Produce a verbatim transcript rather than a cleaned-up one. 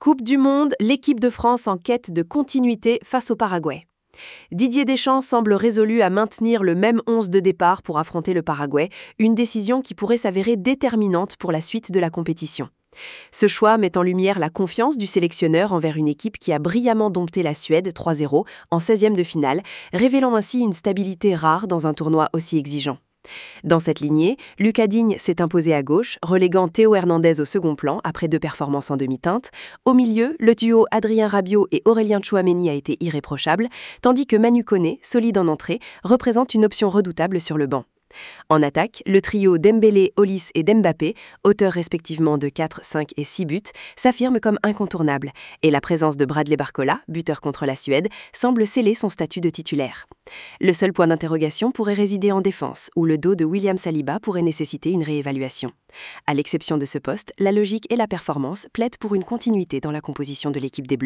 Coupe du monde, l'équipe de France en quête de continuité face au Paraguay. Didier Deschamps semble résolu à maintenir le même onze de départ pour affronter le Paraguay, une décision qui pourrait s'avérer déterminante pour la suite de la compétition. Ce choix met en lumière la confiance du sélectionneur envers une équipe qui a brillamment dompté la Suède trois zéro en seizième de finale, révélant ainsi une stabilité rare dans un tournoi aussi exigeant. Dans cette lignée, Lucas Digne s'est imposé à gauche, reléguant Théo Hernandez au second plan après deux performances en demi-teinte. Au milieu, le duo Adrien Rabiot et Aurélien Tchouaméni a été irréprochable, tandis que Manu Koné, solide en entrée, représente une option redoutable sur le banc. En attaque, le trio Dembélé, Olys et Dembapé, auteurs respectivement de quatre, cinq et six buts, s'affirme comme incontournable, et la présence de Bradley Barcola, buteur contre la Suède, semble sceller son statut de titulaire. Le seul point d'interrogation pourrait résider en défense, où le dos de William Saliba pourrait nécessiter une réévaluation. À l'exception de ce poste, la logique et la performance plaident pour une continuité dans la composition de l'équipe des Bleus.